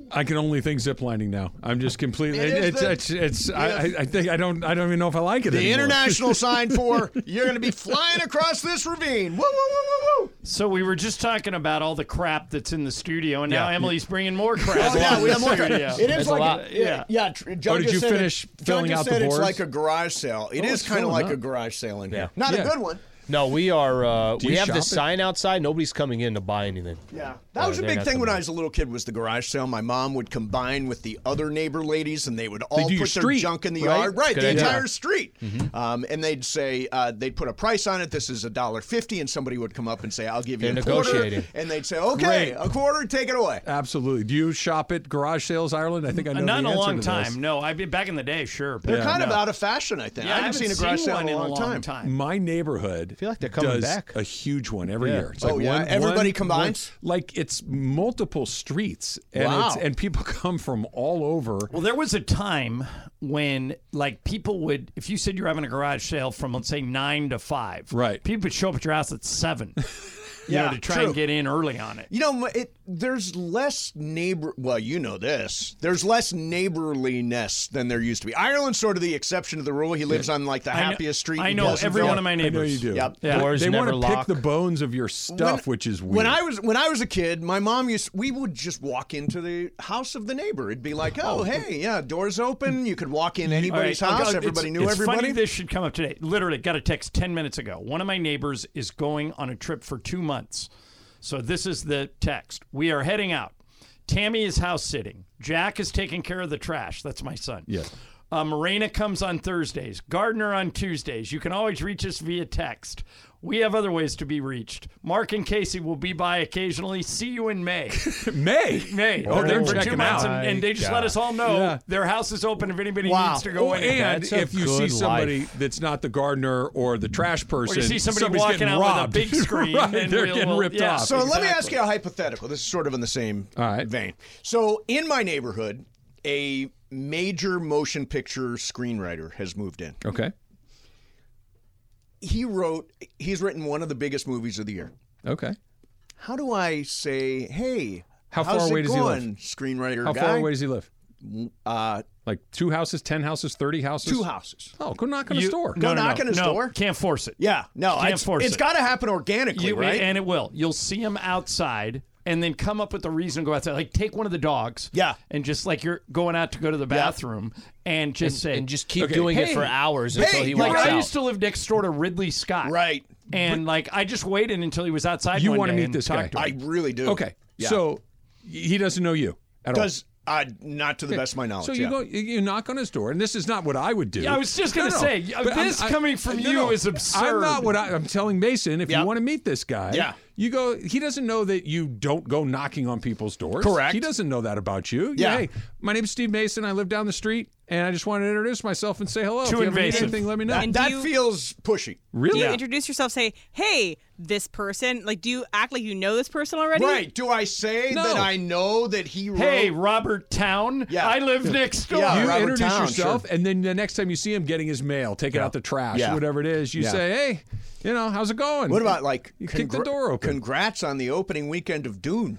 I can only think ziplining now. I'm just completely. I think I don't even know if I like it. The anymore. international sign for you're going to be flying across this ravine. Woo, woo, woo, woo, woo. So we were just talking about all the crap that's in the studio, and now Emily's bringing more crap. Oh, yeah, we have more. studio. It is a like lot. John did you said finish filling out the It's boards? like a garage sale. It is it's kind of filling like a up. garage sale in here. Yeah. Not Yeah. a good one. No, we are. Do We you have shop the it? sign outside. Nobody's coming in to buy anything. Yeah, that was a they're big not thing when coming I was a little kid. Was the garage sale? My mom would combine with the other neighbor ladies, and they would all do your put their street, junk in the right? yard. Right, Good the idea. entire street. And they'd say they'd put a price on it. This is $1.50, and somebody would come up and say, "I'll give you They're a quarter." negotiating. And they'd say, "Okay, Great. a quarter, take it away." Absolutely. Do you shop at garage sales, Ireland? I think I know Not in the a answer long to this. time. No, I've been back in the day, sure. But They're kind of no. out of fashion, I think. Yeah, I haven't seen a garage sale one in a long long time. My neighborhood feel like they're coming does back. a huge one every Yeah. year. It's Oh, yeah? Everybody combines? like it's multiple streets, and Wow. and people come from all over. Well, there was a time when, like, people would, if you said you're having a garage sale from, let's say, 9 to 5, Right. people would show up at your house at 7, Yeah, to try true. and get in early on it. You know, there's less well, you know this. There's less neighborliness than there used to be. Ireland's sort of the exception to the rule. He lives on like the happiest street. I in know every Pleasantville. one of my I know neighbors. you do. Yep. Yeah. Doors They never want to pick lock. the bones of your stuff, which is weird. When I was a kid, my mom we would just walk into the house of the neighbor. It'd be like, oh hey, yeah, doors open. You could walk in anybody's All right, house. it's- Everybody knew it's everybody. Funny this should come up today. Literally got a text 10 minutes ago. One of my neighbors is going on a trip for 2 months. So this is the text. We are heading out. Tammy is house sitting. Jack is taking care of the trash. That's my son. Yes. Morena comes on Thursdays. Gardner on Tuesdays. You can always reach us via text. We have other ways to be reached. Mark and Casey will be by occasionally. See you in May. May. Oh, they're for 2 checking months, out. and they just let us all know Yeah. their house is open if anybody Wow. needs to go in. And That's a if you see good somebody life. that's not the gardener or the trash person, Or you see somebody somebody's walking getting out robbed. with a big screen, right, and they're we'll- getting ripped yeah. off. So let me Exactly. ask you a hypothetical. This is sort of in the same All right. vein. So in my neighborhood, a major motion picture screenwriter has moved in. Okay. He's written one of the biggest movies of the year. Okay. How do I say, hey, How how's far away it does he live? going, screenwriter How guy? far away does he live? 2 Like 2 houses, 10 houses, 30 houses? houses. Oh, go knock on a store. Go knock on his door? Can't force it. Yeah, no, Can't force it's it. got to happen organically, right? And it will. You'll see him outside and then come up with a reason to go outside. Like, take one of the dogs. Yeah. And just like you're going out to go to the bathroom and just say. and just keep Okay, doing it hey, for hours until he like, walks I out. used to live next door to Ridley Scott. Right. And, like, I just waited until he was outside You one wanna day meet and this talked guy. to him. I really do. Okay. Yeah. So he doesn't know you at all. Does not to the best of my knowledge. So you yeah. go, you knock on his door, and this is not what I would do. Yeah, I was just gonna say, But this coming from you is absurd. I'm not I'm telling Mason. If Yeah. you want to meet this guy, Yeah. you go. He doesn't know that you don't go knocking on people's doors. Correct. He doesn't know that about you. Yeah. Hey, my name's Steve Mason. I live down the street, and I just wanted to introduce myself and say hello. Too if you ever need invasive. anything, let me know. And do That you- feels pushy. Really? Do you introduce yourself, say, hey, this person? Like, do you act like you know this person already? Right. Do I say No. that I know that he wrote? Hey, Robert Town. Yeah. I live next door. Yeah. You Robert introduce Town, yourself, sure. and then the next time you see him getting his mail, taking out the trash, Yeah. whatever it is, you Yeah. say, "Hey, how's it going?" What about like you kick the door open? Congrats on the opening weekend of Dune.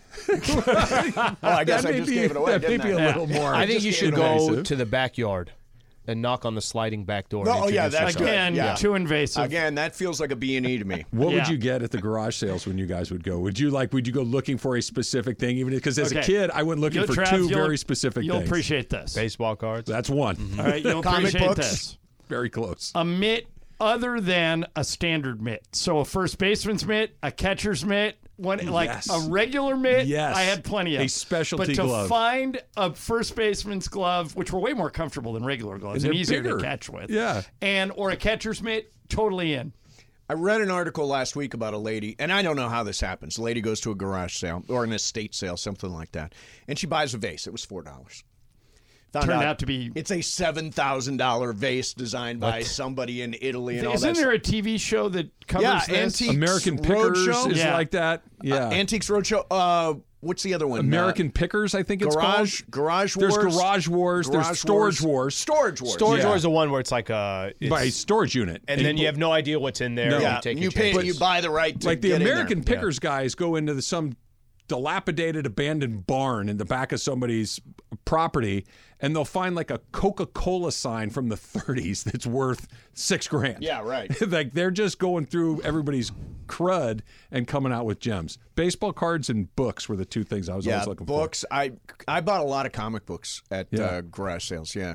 Oh, I guess That I may just be- gave it away. That may didn't be I? a little more. I think you just should gave it go invasive. to the backyard and knock on the sliding back door. No, and oh, yeah, introduce that's yourself. good. Again, Yeah. too invasive. Again, that feels like a B&E to me. What would Yeah. you get at the garage sales when you guys would go? Would you go looking for a specific thing? Even because as a Okay. kid, I went looking for Trav, two you'll- very specific You'll things. appreciate this. Baseball cards. That's one. All right, you'll Comic appreciate books. this. Very close. A mitt other than a standard mitt. So a first baseman's mitt, a catcher's mitt, Yes. a regular mitt. Yes. I had plenty of. A specialty but to glove. find a first baseman's glove, which were way more comfortable than regular gloves And and they're easier bigger. to catch with. Yeah. Or a catcher's mitt, totally in. I read an article last week about a lady, and I don't know how this happens. A lady goes to a garage sale or an estate sale, something like that, and she buys a vase. It was $4. Found Turned out to be. It's a $7,000 vase designed by somebody in Italy and all Isn't that. there a TV show that covers Yeah, this? Antiques American Pickers Roadshow? is Yeah. like that. Yeah. Antiques Roadshow. What's the other one? American Pickers, I think it's Garage called. Garage Wars. There's Garage Wars. Garage There's Storage Wars. Storage Wars. Storage Yeah. Wars is the one where it's like By a storage unit. and then you have no idea what's in there. No. and Yeah, you take you your pay. chances. You buy the right to like the get in there. American Pickers guys go into some dilapidated, abandoned barn in the back of somebody's property, and they'll find like a Coca-Cola sign from the 30s that's worth $6,000. Yeah, right. Like they're just going through everybody's crud and coming out with gems. Baseball cards and books were the two things I was always looking books. for. I bought a lot of comic books at garage sales. Yeah.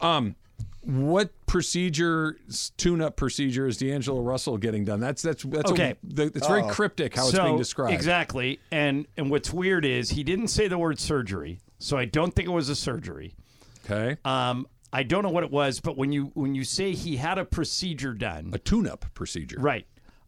What tune-up procedure is D'Angelo Russell getting done? That's Okay. It's very cryptic how it's being described. Exactly. And what's weird is he didn't say the word surgery, so I don't think it was a surgery. Okay. I don't know what it was, but when you say he had a procedure done, A tune-up procedure. right?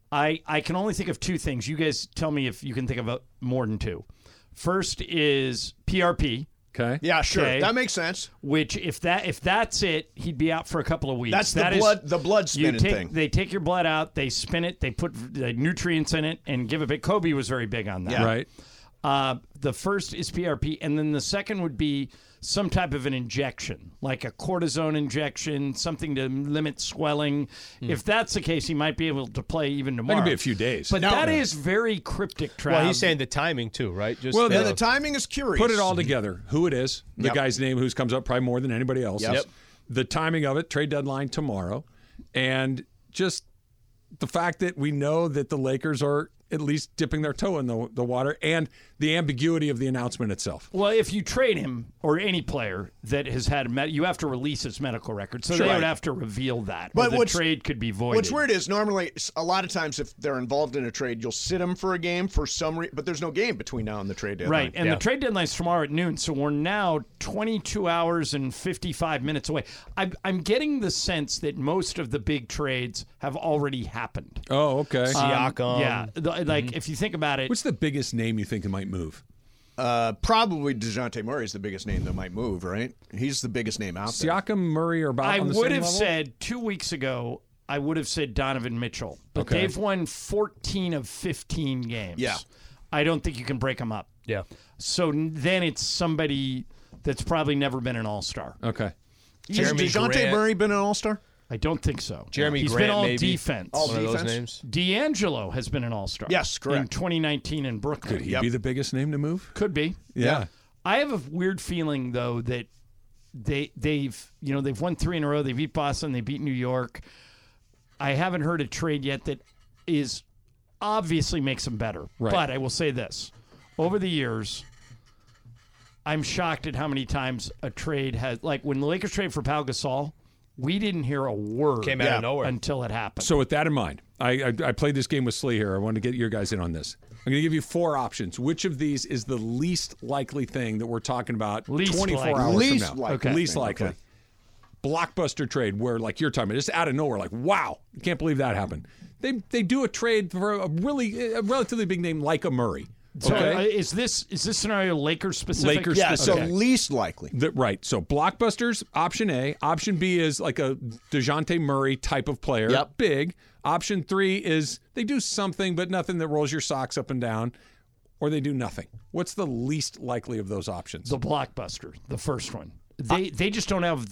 I can only think of two things. You guys tell me if you can think of more than two. First is PRP. Okay. Yeah, sure. Okay. That makes sense. Which if that's it, he'd be out for a couple of weeks. That's the blood spinning thing. They take your blood out, they spin it, they put the nutrients in it, and give it back. Kobe was very big on that. Yeah. Right. The first is PRP, and then the second would be some type of an injection, like a cortisone injection, something to limit swelling. If that's the case, he might be able to play even tomorrow. That could be a few days. But that is very cryptic, Trav. Well, he's saying the timing too, right? Just Well, Yeah, the timing is curious. Put it all together. Who it is, the Yep. guy's name, who comes up probably more than anybody else. Yep. The timing of it, trade deadline tomorrow, and just the fact that we know that the Lakers are at least dipping their toe in the water, and the ambiguity of the announcement itself. Well, if you trade him or any player that has had you have to release his medical record, so they would have to reveal that. But or the trade could be voided. What's weird is normally a lot of times if they're involved in a trade, you'll sit them for a game for some reason, but there's no game between now and the trade deadline. Right, and the trade deadline's tomorrow at noon, so we're now 22 hours and 55 minutes away. I'm getting the sense that most of the big trades have already happened. Oh, okay. Siakam. Yeah, like if you think about it, What's the biggest name you think it might move? Probably DeJounte Murray is the biggest name that might move, right? He's the biggest name out there. Siakam, Murray, or about I on the would same have level? said 2 weeks ago, I would have said Donovan Mitchell, but Okay. they've won 14 of 15 games. Yeah. I don't think you can break them up. Yeah. So then it's somebody that's probably never been an All-Star. Okay. Has Jeremy DeJounte Grant. Murray been an All-Star? I don't think so. Jeremy He's Grant, been all maybe. defense. All One of those defense? names. D'Angelo has been an All-Star. Yes, correct. In 2019 in Brooklyn. Could he be the biggest name to move? Could be. Yeah. I have a weird feeling though that they've won 3 in a row. They beat Boston. They beat New York. I haven't heard a trade yet that is obviously makes them better. Right. But I will say this: over the years, I'm shocked at how many times a trade has, like when the Lakers traded for Pau Gasol, we didn't hear a word Came out of nowhere. until it happened. So with that in mind, I played this game with Slee here. I wanted to get your guys in on this. I'm going to give you 4 options. Which of these is the least likely thing that we're talking about Least 24 likely. hours Least from now? likely Least thing, likely. okay. Blockbuster trade where, like you're talking about, just out of nowhere, like, wow, I can't believe that happened. They do a trade for a relatively big name like a Murray. So Okay. is this scenario Lakers specific? Lakers Yeah, specific. so least likely. Right. So blockbusters, option A. Option B is like a DeJounte Murray type of player. Yep. Big. Option 3 is they do something, but nothing that rolls your socks up and down. Or they do nothing. What's the least likely of those options? The blockbuster, the first one. They just don't have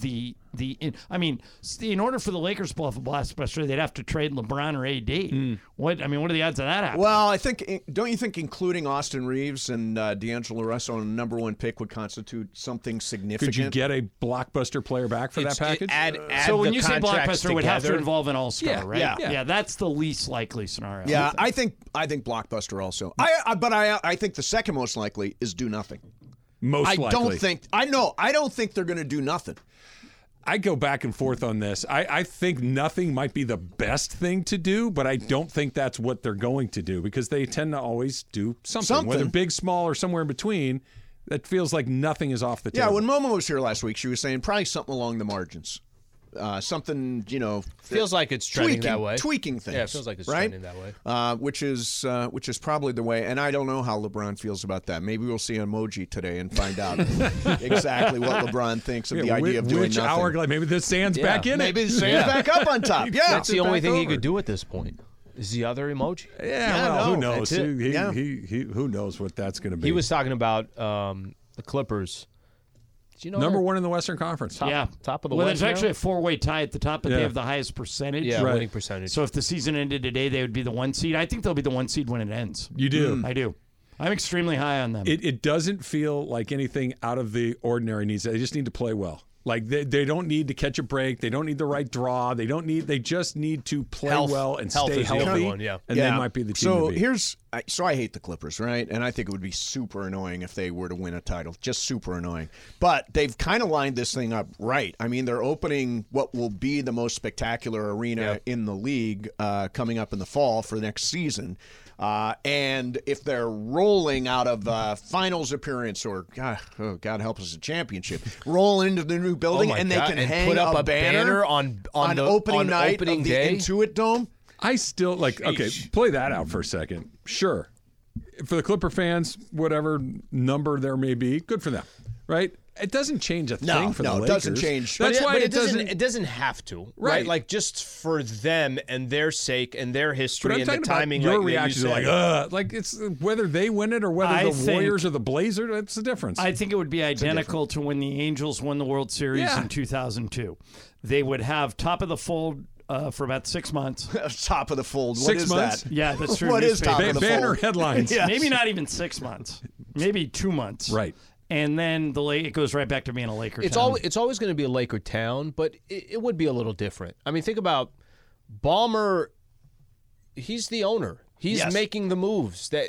in order for the Lakers to pull off a blockbuster, they'd have to trade LeBron or AD. What are the odds of that happening? Well, don't you think including Austin Reeves and D'Angelo Russell on the #1 pick would constitute something significant? Could you get a blockbuster player back for that package? Add So when the you say contracts blockbuster, it would have to together. involve an All-Star, Yeah, right? yeah. that's the least likely scenario. Yeah, I think blockbuster also. I think the second most likely is do nothing. Most I likely. don't think they're going to do nothing. I go back and forth on this. I think nothing might be the best thing to do, but I don't think that's what they're going to do because they tend to always do something. Whether big, small, or somewhere in between, that feels like nothing is off the table. Yeah, when Momo was here last week, she was saying probably something along the margins. Something, Feels like it's trending that way. Tweaking things. Yeah, it feels like it's right? trending that way. Which is probably the way. And I don't know how LeBron feels about that. Maybe we'll see an emoji today and find out exactly what LeBron thinks of the idea of doing which nothing. hourglass? Maybe the sand's back in it. Maybe the sand's back up on top. Yeah, That's the only back thing he over. could do at this point. Is the other emoji. Yeah, well, who no, knows? that's it. He who knows what that's going to be. He was talking about the Clippers. Do you know number they're 1 in the Western Conference. top of the well, West there's actually now? a 4-way tie at the top, but Yeah. they have the highest percentage. Yeah, Right. winning percentage. So if the season ended today, they would be the 1 seed. I think they'll be the 1 seed when it ends. You do. I do. I'm extremely high on them. It doesn't feel like anything out of the ordinary needs. They just need to play well. Like they don't need to catch a break. They don't need the right draw. They just need to play well and stay is the other healthy. one, yeah. And they might be the team to beat. So I hate the Clippers, right? And I think it would be super annoying if they were to win a title. Just super annoying. But they've kind of lined this thing up right. I mean, they're opening what will be the most spectacular arena in the league coming up in the fall for next season. And if they're rolling out of finals appearance or God help us, a championship, roll into the new building and they can hang put up a banner on opening night opening of the day? Intuit Dome. I still okay, play that out for a second. Sure. For the Clipper fans, whatever number there may be, good for them, right? It doesn't change a thing for the Lakers. No, it doesn't change. That's why it doesn't have to, right? Like just for them and their sake and their history and the timing. Your like reactions are like it's whether they win it or whether the Warriors or the Blazers. It's the difference. I think it would be identical to when the Angels won the World Series in 2002. They would have top of the fold for about 6 months. Top of the fold. What 6 is months? that? Yeah, that's true. What is top of the banner fold? headlines? Yes. Maybe not even 6 months. Maybe 2 months. Right. And then it goes right back to being a Laker It's town. it's always going to be a Laker town, but it would be a little different. I mean, think about Ballmer. He's the owner. He's making the moves that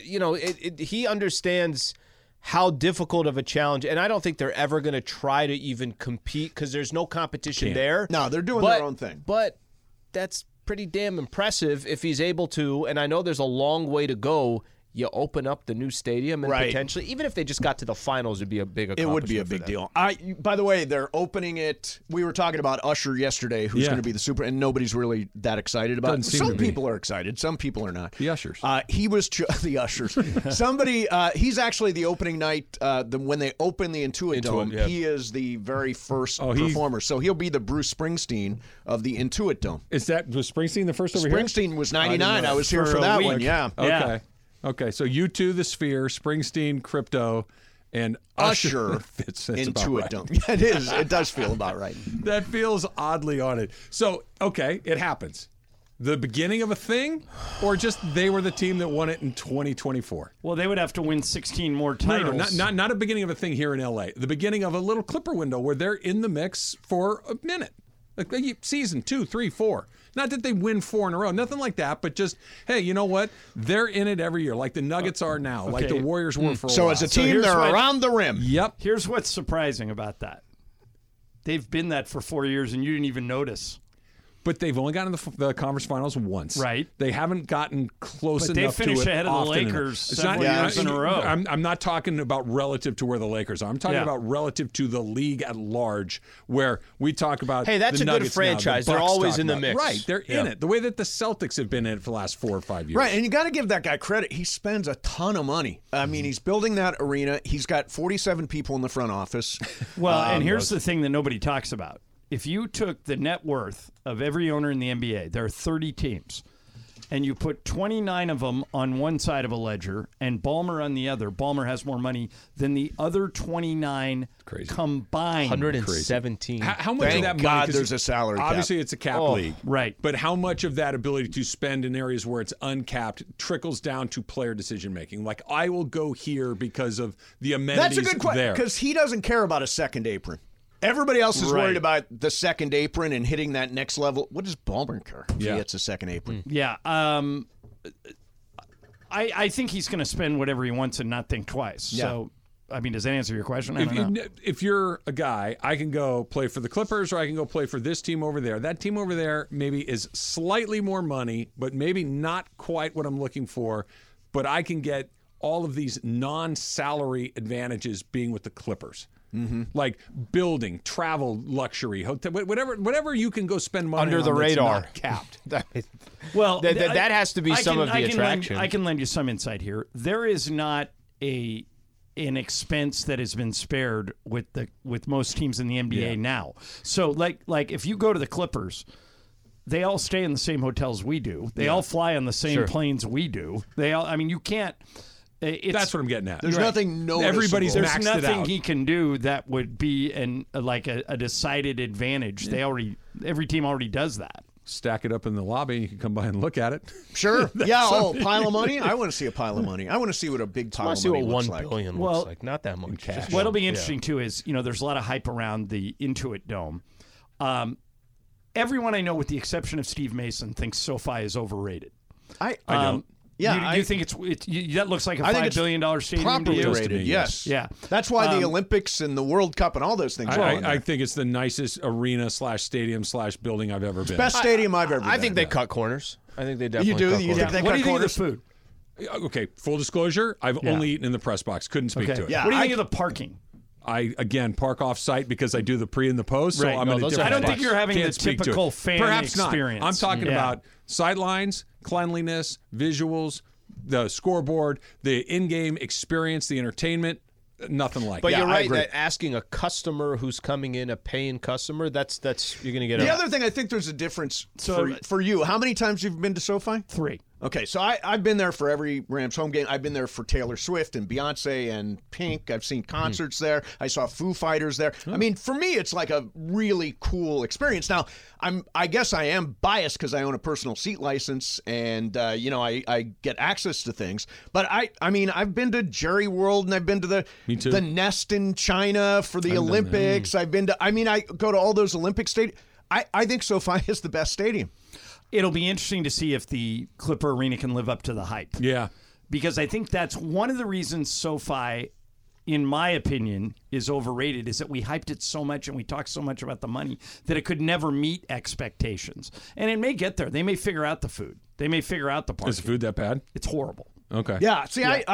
he understands how difficult of a challenge, and I don't think they're ever going to try to even compete because there's no competition there. No, they're doing their own thing. But that's pretty damn impressive if he's able to, and I know there's a long way to go. You open up the new stadium and potentially, even if they just got to the finals, it'd be a big accomplishment. It would be a big deal. By the way, they're opening it. We were talking about Usher yesterday, who's going to be the super, and nobody's really that excited about it. Some people are excited. Some people are not. The Ushers. He was the Ushers. Somebody. He's actually the opening night when they open the Intuit Dome. Yeah. He is the very first performer. So he'll be the Bruce Springsteen of the Intuit Dome. Was Springsteen the first over here? Springsteen was 99. I was here for that one. Yeah. Okay. Okay, so U2, The Sphere, Springsteen, Crypto, and Usher fits into right. it. Don't. It is. It does feel about right. That feels oddly on it. So, okay, it happens. The beginning of a thing, or just they were the team that won it in 2024? Well, they would have to win 16 more titles. No, not a beginning of a thing here in LA. The beginning of a little Clipper window where they're in the mix for a minute. Like season 2, 3, 4. Not that they win 4 in a row, nothing like that, but just, hey, you know what? They're in it every year, like the Nuggets are now, like the Warriors were for a while. So as a team, they're around the rim. Yep. Here's what's surprising about that. They've been that for 4 years, and you didn't even notice. But they've only gotten the conference finals once. Right. They haven't gotten close enough to it. They finished ahead of the often Lakers enough. several years in a row. I'm not talking about relative to where the Lakers are. I'm talking about relative to the league at large, where we talk about hey, that's the a Nuggets good franchise. Now, the They're Bucks always in the about. mix. Right. They're in it. The way that the Celtics have been in it for the last 4 or 5 years. Right, and you got to give that guy credit. He spends a ton of money. I mean, he's building that arena. He's got 47 people in the front office. Well, and here's the thing that nobody talks about. If you took the net worth of every owner in the NBA, there are 30 teams, and you put 29 of them on one side of a ledger and Ballmer on the other, Ballmer has more money than the other 29 combined. 117. How much Thank of that God money? there's a salary cap. Obviously, it's a cap league. Right. But how much of that ability to spend in areas where it's uncapped trickles down to player decision making? Like, I will go here because of the amenities That's a good question, there. because he doesn't care about a second apron. Everybody else is worried about the second apron and hitting that next level. What does Ballmer care if he hits a second apron? Yeah. I think he's going to spend whatever he wants and not think twice. Yeah. So, I mean, does that answer your question? I don't know. If you're a guy, I can go play for the Clippers or I can go play for this team over there. That team over there maybe is slightly more money, but maybe not quite what I'm looking for. But I can get all of these non-salary advantages being with the Clippers. Mm-hmm. Like building, travel, luxury, hotel, whatever you can go spend money under on the radar, not capped. Well, that has to be some of the attraction. I can lend you some insight here. There is not an expense that has been spared with most teams in the NBA now. So like if you go to the Clippers, they all stay in the same hotels we do. They all fly on the same planes we do. You can't. That's what I'm getting at. There's nothing noticeable. Everybody's There's maxed nothing it out. he can do that would be a decided advantage. Every team already does that. stack it up in the lobby, and you can come by and look at it. Sure. Pile of money? I want to see a pile of money. I want to see what a big pile of money looks like. I want to see what $1 billion looks like. Not that much. Cash. What'll be interesting, too, is, there's a lot of hype around the Intuit Dome. Everyone I know, with the exception of Steve Mason, thinks SoFi is overrated. I don't. Yeah, you think that looks like a $5 billion stadium properly to you? rated? Yes. Yeah. That's why the Olympics and the World Cup and all those things. I think it's the nicest arena / stadium / building I've ever been. Best stadium I've ever been. I think they cut corners. I think they definitely. You do? Cut You corners. think they What cut do you think of corners? the food? Okay, full disclosure, I've only eaten in the press box. Couldn't speak to it. Yeah. What do you think of the parking? I, again, park off site because I do the pre and the post, so Right. I'm No, in a those different I don't think box. you're having Can't the speak to typical it. fan Perhaps experience. Not. I'm talking about sidelines, cleanliness, visuals, the scoreboard, the in-game experience, the entertainment. Nothing like But that. you're I right agree. that asking a customer who's coming in, a paying customer, that's you're going to get The other thing, I think there's a difference for you. How many times have you been to SoFi? 3. Okay, so I've been there for every Rams home game. I've been there for Taylor Swift and Beyonce and Pink. I've seen concerts there. I saw Foo Fighters there. I mean, for me, it's like a really cool experience. Now, I guess I am biased because I own a personal seat license and I get access to things. But I mean, I've been to Jerry World and I've been to the Nest in China for the Olympics. I've been to. I mean, I go to all those Olympic stadiums. I think SoFi is the best stadium. It'll be interesting to see if the Clipper Arena can live up to the hype. Yeah. Because I think that's one of the reasons SoFi, in my opinion, is overrated, is that we hyped it so much and we talked so much about the money that it could never meet expectations. And it may get there. They may figure out the food. They may figure out the parking. Is the food that bad? It's horrible. Okay. Yeah. See, I'm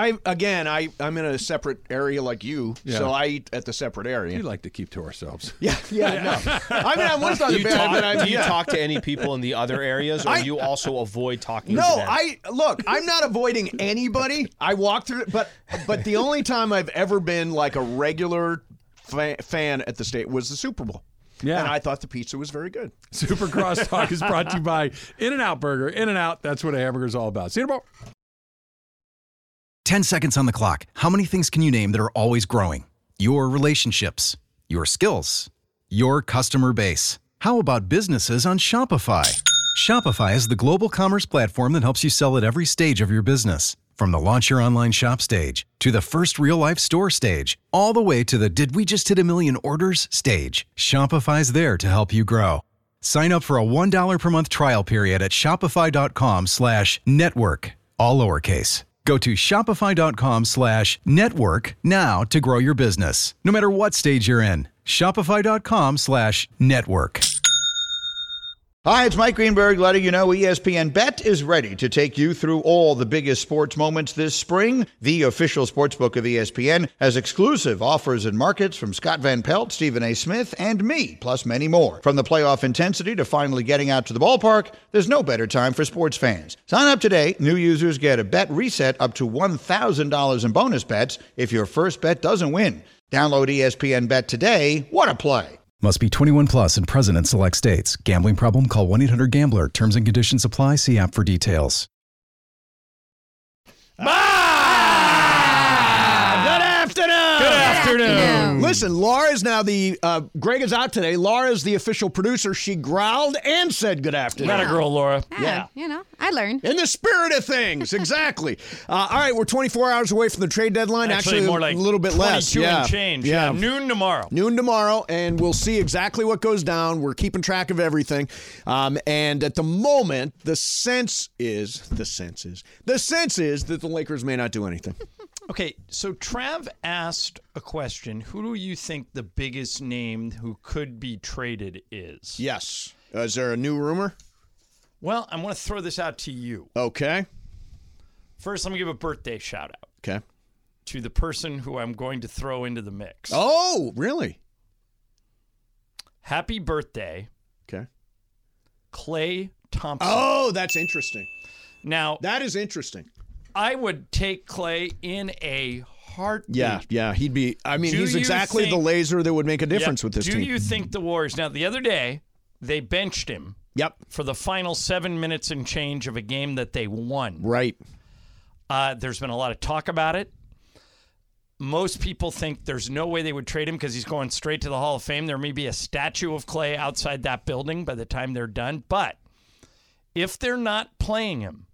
in a separate area like you, so I eat at the separate area. We like to keep to ourselves. Yeah. No. I mean, I was not Do you, bad. talk, do you talk to any people in the other areas, or do you also avoid talking to them? I'm not avoiding anybody. I walk through it, but the only time I've ever been like a regular fan at the state was the Super Bowl. Yeah. And I thought the pizza was very good. Super Crosstalk is brought to you by In-N-Out Burger. In-N-Out, that's what a hamburger is all about. See you tomorrow. 10 seconds on the clock. How many things can you name that are always growing? Your relationships, your skills, your customer base. How about businesses on Shopify? Shopify is the global commerce platform that helps you sell at every stage of your business. From the launch your online shop stage, to the first real-life store stage, all the way to the did we just hit a million orders stage. Shopify's there to help you grow. Sign up for a $1 per month trial period at shopify.com/network, all lowercase. Go to shopify.com/network now to grow your business. No matter what stage you're in, shopify.com/network. Hi, it's Mike Greenberg letting you know ESPN Bet is ready to take you through all the biggest sports moments this spring. The official sportsbook of ESPN has exclusive offers and markets from Scott Van Pelt, Stephen A. Smith, and me, plus many more. From the playoff intensity to finally getting out to the ballpark, there's no better time for sports fans. Sign up today. New users get a bet reset up to $1,000 in bonus bets if your first bet doesn't win. Download ESPN Bet today. What a play. Must be 21 plus and present in select states. Gambling problem? Call 1-800-GAMBLER. Terms and conditions apply. See app for details. Good afternoon. Listen, Laura's now Greg is out today. Laura's the official producer. She growled and said good afternoon. Not a girl, Laura. Yeah. I learned. In the spirit of things, exactly. All right, we're 24 hours away from the trade deadline. Actually more like a little bit less. 22 and change. Yeah. Noon tomorrow. Noon tomorrow, and we'll see exactly what goes down. We're keeping track of everything. And at the moment, the sense is that the Lakers may not do anything. Okay, so Trav asked a question. Who do you think the biggest name who could be traded is? Yes. Is there a new rumor? Well, I'm going to throw this out to you. Okay. First, let me give a birthday shout out Okay. to the person who I'm going to throw into the mix. Oh, really? Happy birthday, Okay. Klay Thompson. Oh, that's interesting. Now, That is interesting. I would take Klay in a heartbeat. Yeah. He'd be. I mean, Do he's you exactly the think- laser that would make a difference Yep. with this Do team. you think the Warriors? Now, the other day, they benched him Yep. for the final 7 minutes and change of a game that they won. Right. There's been a lot of talk about it. Most people think there's no way they would trade him because he's going straight to the Hall of Fame. There may be a statue of Klay outside that building by the time they're done. But if they're not playing him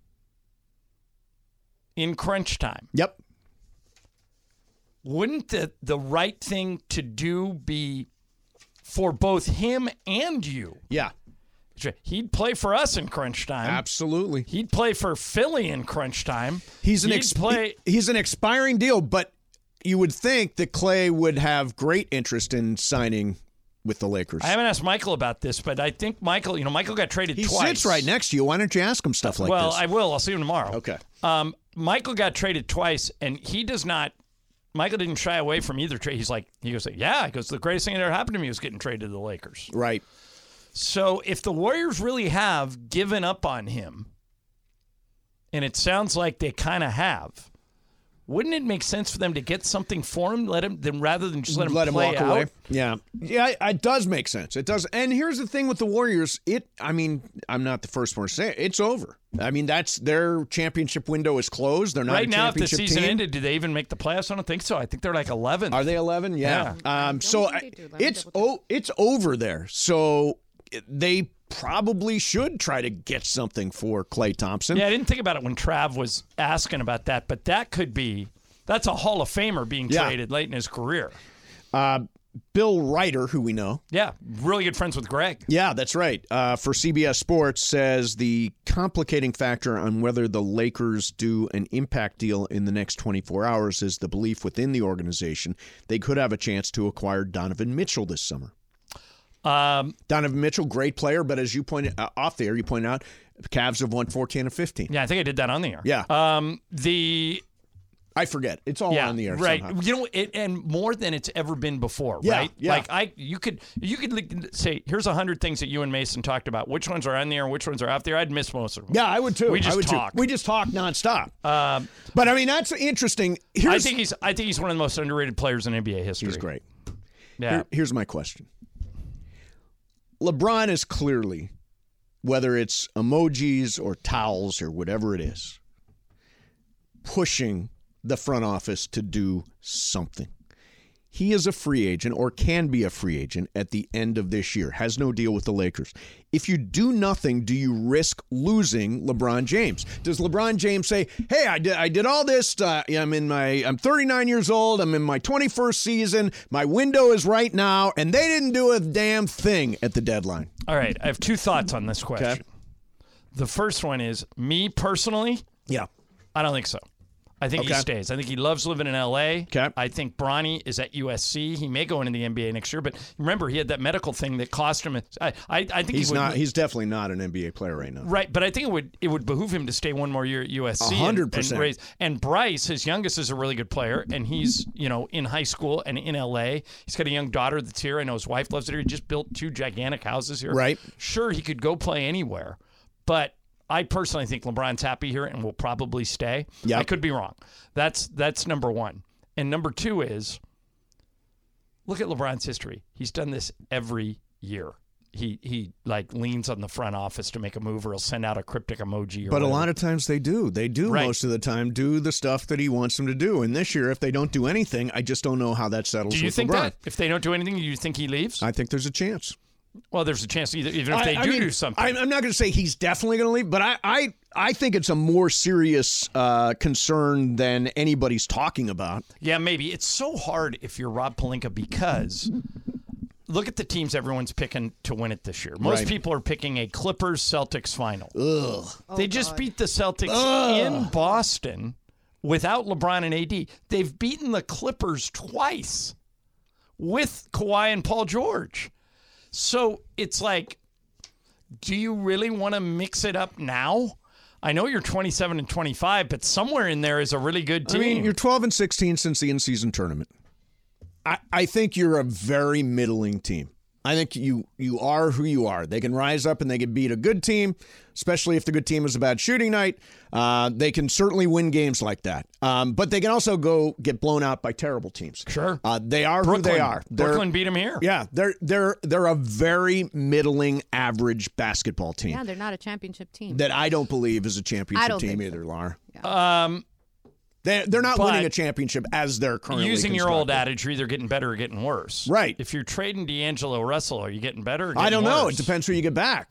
in crunch time, Yep. wouldn't the right thing to do be for both him and you? Yeah. He'd play for us in crunch time. Absolutely. He'd play for Philly in crunch time. He's an expiring deal, but you would think that Clay would have great interest in signing with the Lakers. I haven't asked Michael about this, but I think Michael got traded twice. He sits right next to you. Why don't you ask him stuff like this? Well, I will. I'll see him tomorrow. Okay. Michael got traded twice, and he does not. Michael didn't shy away from either trade. He goes, the greatest thing that ever happened to me was getting traded to the Lakers. Right. So if the Warriors really have given up on him, and it sounds like they kind of have, wouldn't it make sense for them to get something for him, rather than just let him play walk out? away? Yeah, it does make sense. It does. And here's the thing with the Warriors. I'm not the first one to say it. It's over. I mean, that's their championship window is closed. They're not right a now. If the championship season team. ended, do they even make the playoffs? I don't think so. I think they're like 11. Are they 11? Yeah. It's over there. So they probably should try to get something for Klay Thompson. Yeah, I didn't think about it when Trav was asking about that, but that's a Hall of Famer being traded late in his career. Bill Ryder, who we know. Yeah, really good friends with Greg. Yeah, that's right. For CBS Sports, says the complicating factor on whether the Lakers do an impact deal in the next 24 hours is the belief within the organization they could have a chance to acquire Donovan Mitchell this summer. Donovan Mitchell, great player, but as you pointed off the air, you pointed out, the Cavs have won 14 of 15. Yeah, I think I did that on the air. Yeah. I forget. It's all on the air. Right. Somehow. And more than it's ever been before, Yeah, right? yeah. Like you could say, here's 100 things that you and Mason talked about. Which ones are on the air and which ones are off the air? I'd miss most of them. Yeah, I would too. We just talk. We just talk nonstop. But I mean, that's interesting. I think he's one of the most underrated players in NBA history. He's great. Yeah. Here's my question. LeBron is clearly, whether it's emojis or towels or whatever it is, pushing the front office to do something. He is a free agent, or can be a free agent, at the end of this year. Has no deal with the Lakers. If you do nothing, do you risk losing LeBron James? Does LeBron James say, hey, I did all this. I'm 39 years old. I'm in my 21st season. My window is right now, and they didn't do a damn thing at the deadline. All right. I have two thoughts on this question. Okay. The first one is, me personally, I don't think so. I think he stays. I think he loves living in L.A. Okay. I think Bronny is at USC. He may go into the NBA next year, but remember, he had that medical thing that cost him. I think he's definitely not an NBA player right now. Right, but I think it would behoove him to stay one more year at USC. 100%. And Bryce, his youngest, is a really good player, and he's in high school and in L.A. He's got a young daughter that's here. I know his wife loves it here. He just built 2 gigantic houses here. Right. Sure, he could go play anywhere, but I personally think LeBron's happy here and will probably stay. Yep. I could be wrong. That's number one. And number two is, look at LeBron's history. He's done this every year. He leans on the front office to make a move, or he'll send out a cryptic emoji. But a lot of times they do. They do most of the time do the stuff that he wants them to do. And this year, if they don't do anything, I just don't know how that settles with LeBron. Do you think that? If they don't do anything, do you think he leaves? I think there's a chance. Well, there's a chance even if they do something. I'm not going to say he's definitely going to leave, but I think it's a more serious concern than anybody's talking about. Yeah, maybe. It's so hard if you're Rob Pelinka, because look at the teams everyone's picking to win it this year. Most people are picking a Clippers-Celtics final. They just beat the Celtics in Boston without LeBron and AD. They've beaten the Clippers twice with Kawhi and Paul George. So it's like, do you really want to mix it up now? I know you're 27 and 25, but somewhere in there is a really good team. I mean, you're 12 and 16 since the in-season tournament. I think you're a very middling team. I think you are who you are. They can rise up and they can beat a good team, especially if the good team is a bad shooting night. They can certainly win games like that. But they can also go get blown out by terrible teams. Sure. They are Brooklyn, who they are. Brooklyn beat them here. Yeah, they're a very middling, average basketball team. Yeah, they're not a championship team. That I don't believe is a championship team either, Laura. Yeah. They're not winning a championship as they're currently using your old constructed. adage, you're either getting better or getting worse. Right. If you're trading D'Angelo Russell, are you getting better or getting I don't know. worse? It depends who you get back. Right.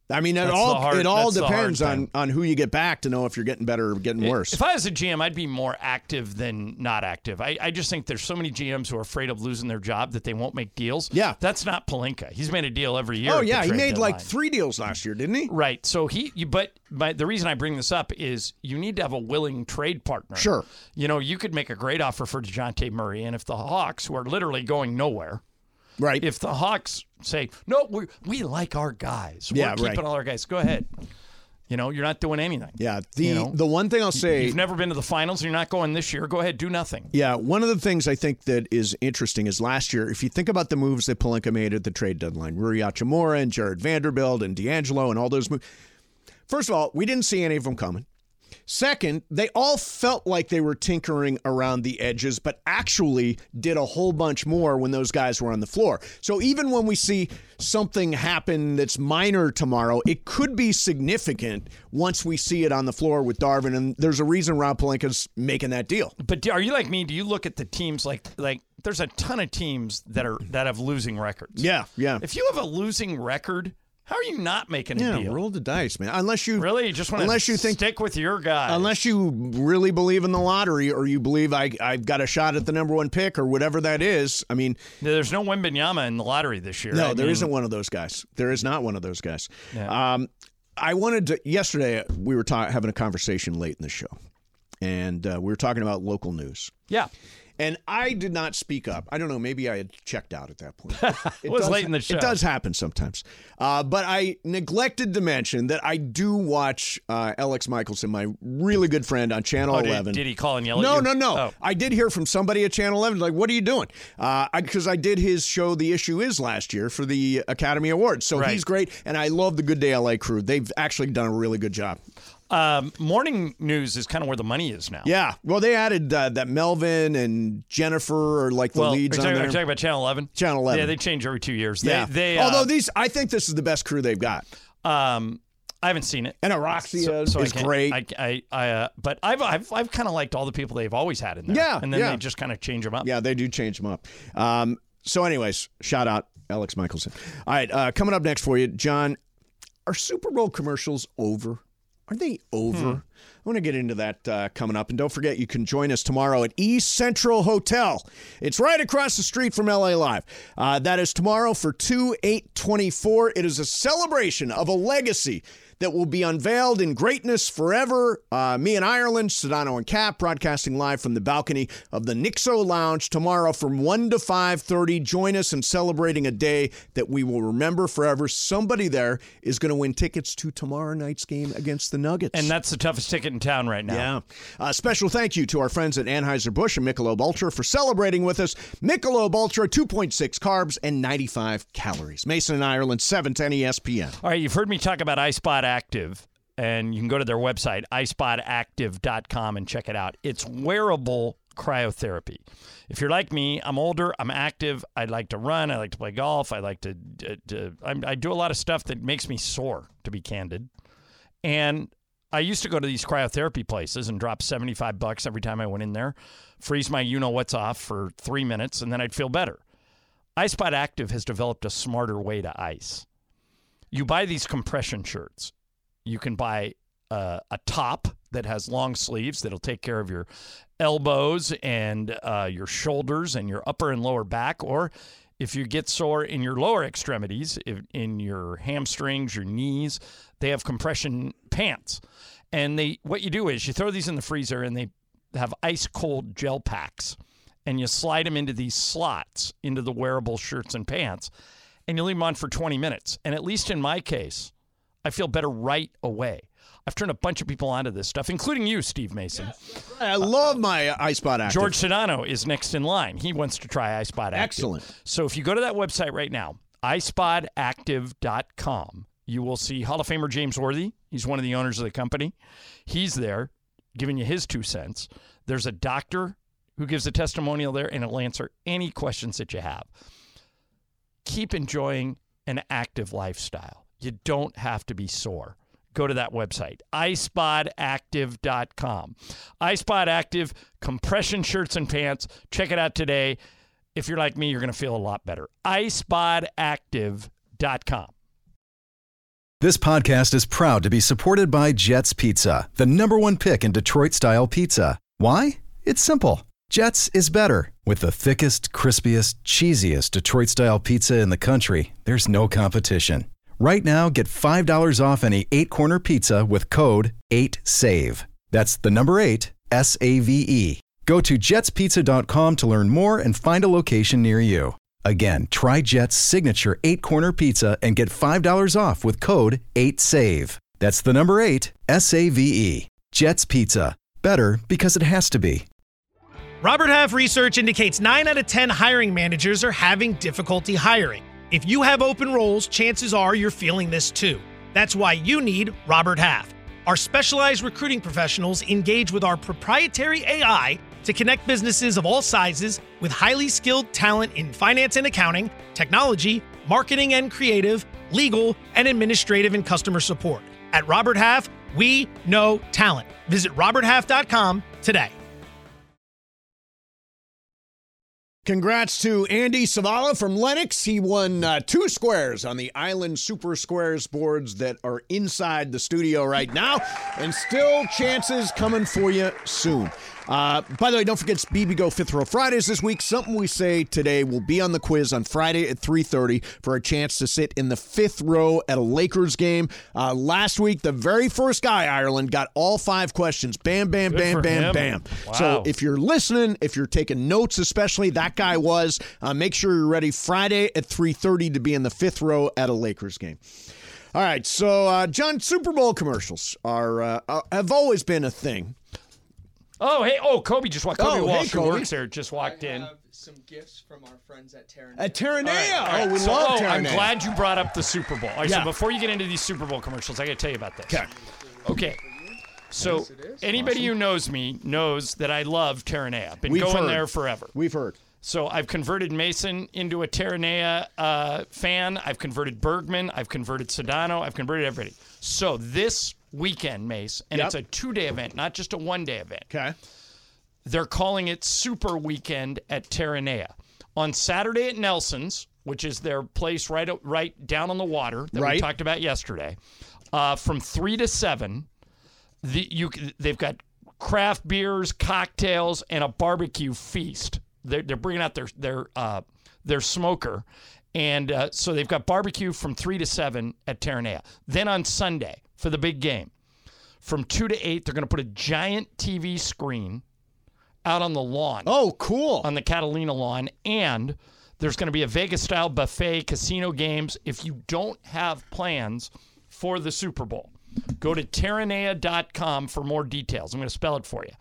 I mean, it all depends on who you get back to know if you're getting better or getting worse. If I was a GM, I'd be more active than not active. I just think there's so many GMs who are afraid of losing their job that they won't make deals. Yeah. That's not Pelinka. He's made a deal every year. Oh, yeah. He made deadline. like 3 deals last year, didn't he? Right. So but the reason I bring this up is you need to have a willing trade partner. Sure. You know, you could make a great offer for DeJounte Murray, and if the Hawks, who are literally going nowhere, right? If the Hawks say, no, we like our guys. We're keeping all our guys. Go ahead. You know, you're not doing anything. Yeah. The one thing I'll say. You've never been to the finals. You're not going this year. Go ahead. Do nothing. Yeah. One of the things I think that is interesting is last year, if you think about the moves that Pelinka made at the trade deadline, Rui Hachimura and Jared Vanderbilt and D'Angelo and all those moves. First of all, we didn't see any of them coming. Second, they all felt like they were tinkering around the edges, but actually did a whole bunch more when those guys were on the floor. So even when we see something happen that's minor tomorrow, it could be significant once we see it on the floor with Darvin, and there's a reason Rob Pelinka's making that deal. But are you like me? Do you look at the teams like there's a ton of teams that have losing records? Yeah. If you have a losing record, how are you not making a deal? Roll the dice, man. Unless you just want to stick with your guy. Unless you really believe in the lottery, or you believe I've got a shot at the number 1 pick, or whatever that is. I mean, there's no Wembanyama in the lottery this year. No, there isn't one of those guys. There is not one of those guys. Yeah. I wanted to. Yesterday, we were having a conversation late in the show, and we were talking about local news. Yeah. And I did not speak up. I don't know. Maybe I had checked out at that point. It was late in the show. It does happen sometimes. But I neglected to mention that I do watch Alex Michelson, my really good friend on Channel 11. Did he call and yell at you? No. Oh. I did hear from somebody at Channel 11, like, what are you doing? Because I did his show, The Issue Is, last year for the Academy Awards. So he's great. And I love the Good Day LA crew. They've actually done a really good job. Morning news is kind of where the money is now. Yeah. Well, they added that Melvin and Jennifer are like the leads on there. Are you talking about Channel 11? Channel 11. Yeah, they change every 2 years. Yeah. Although I think this is the best crew they've got. I haven't seen it. And Aroxia is great. But I've kind of liked all the people they've always had in there. Yeah. And then they just kind of change them up. Yeah, they do change them up. So anyways, shout out Alex Michelson. All right, coming up next for you, John, are Super Bowl commercials over? Are they over? I want to get into that coming up. And don't forget, you can join us tomorrow at East Central Hotel. It's right across the street from LA Live. That is tomorrow for 2/8/24. It is a celebration of a legacy that will be unveiled in greatness forever. Me and Ireland, Sedano and Cap, broadcasting live from the balcony of the Nixo Lounge tomorrow from 1 to 5:30. Join us in celebrating a day that we will remember forever. Somebody there is going to win tickets to tomorrow night's game against the Nuggets. And that's the toughest ticket in town right now. Yeah. Special thank you to our friends at Anheuser-Busch and Michelob Ultra for celebrating with us. Michelob Ultra, 2.6 carbs and 95 calories. Mason and Ireland, 710 ESPN. All right, you've heard me talk about iSpot Active, and you can go to their website, iSpotActive.com, and check it out. It's wearable cryotherapy. If you're like me, I'm older, I'm active, I like to run, I like to play golf, I like to I do a lot of stuff that makes me sore, to be candid. And I used to go to these cryotherapy places and drop $75 every time I went in there, freeze my you-know-what's off for 3 minutes, and then I'd feel better. iSpot Active has developed a smarter way to ice. You buy these compression shirts. You can buy a top that has long sleeves that'll take care of your elbows and your shoulders and your upper and lower back. Or if you get sore in your lower extremities, in your hamstrings, your knees, they have compression pants. And what you do is you throw these in the freezer, and they have ice cold gel packs. And you slide them into these slots into the wearable shirts and pants. And you leave them on for 20 minutes. And at least in my case, I feel better right away. I've turned a bunch of people onto this stuff, including you, Steve Mason. Yes, I love my iSpot Active. George Sedano is next in line. He wants to try iSpot Active. Excellent. So if you go to that website right now, iSpotActive.com, you will see Hall of Famer James Worthy. He's one of the owners of the company. He's there giving you his 2 cents. There's a doctor who gives a testimonial there, and it'll answer any questions that you have. Keep enjoying an active lifestyle. You don't have to be sore. Go to that website, iSpotActive.com. iSpot Active, compression shirts and pants. Check it out today. If you're like me, you're going to feel a lot better. iSpotActive.com. This podcast is proud to be supported by Jets Pizza, the #1 pick in Detroit-style pizza. Why? It's simple. Jets is better. With the thickest, crispiest, cheesiest Detroit-style pizza in the country, there's no competition. Right now, get $5 off any 8-corner pizza with code 8SAVE. That's the number 8, SAVE. Go to jetspizza.com to learn more and find a location near you. Again, try Jet's signature 8-corner pizza and get $5 off with code 8SAVE. That's the number 8, SAVE. Jet's Pizza. Better because it has to be. Robert Half research indicates 9 out of 10 hiring managers are having difficulty hiring. If you have open roles, chances are you're feeling this too. That's why you need Robert Half. Our specialized recruiting professionals engage with our proprietary AI to connect businesses of all sizes with highly skilled talent in finance and accounting, technology, marketing and creative, legal, and administrative and customer support. At Robert Half, we know talent. Visit roberthalf.com today. Congrats to Andy Savala from Lennox. He won 2 squares on the Island Super Squares boards that are inside the studio right now, and still chances coming for you soon. By the way, don't forget it's BBGO 5th Row Fridays this week. Something we say today will be on the quiz on Friday at 3:30 for a chance to sit in the 5th row at a Lakers game. Last week, the very first guy, Ireland, got all 5 questions. Bam, bam, Good bam, for bam, him. bam. Wow. So if you're listening, if you're taking notes especially, that guy was. Make sure you're ready Friday at 3:30 to be in the 5th row at a Lakers game. All right, so, John, Super Bowl commercials have always been a thing. Oh, hey. Oh, Kobe just walked. Kobe Walsh, who Kobe. works there, just walked in. I have some gifts from our friends at Terranea. At Terranea. All right. Oh, we So, love Terranea. I'm glad you brought up the Super Bowl. All right, Yeah. so before you get into these Super Bowl commercials, I got to tell you about this. Okay. Okay. So Yes, it is. anybody who knows me knows that I love Terranea. I've been We've going heard. there forever. We've heard. So I've converted Mason into a Terranea fan. I've converted Bergman. I've converted Sedano. I've converted everybody. So this weekend, Mace, and Yep. it's a 2-day event, not just a 1-day event. Okay. They're calling it Super Weekend at Terranea. On Saturday at Nelson's, which is their place right down on the water that we Right. talked about yesterday, from 3 to 7, they've got craft beers, cocktails, and a barbecue feast. They're bringing out their smoker, and so they've got barbecue from 3 to 7 at Terranea. Then on Sunday for the big game, from 2 to 8, they're going to put a giant TV screen out on the lawn. Oh, cool. On the Catalina lawn. And there's going to be a Vegas-style buffet, casino games. If you don't have plans for the Super Bowl, go to Terranea.com for more details. I'm going to spell it for you.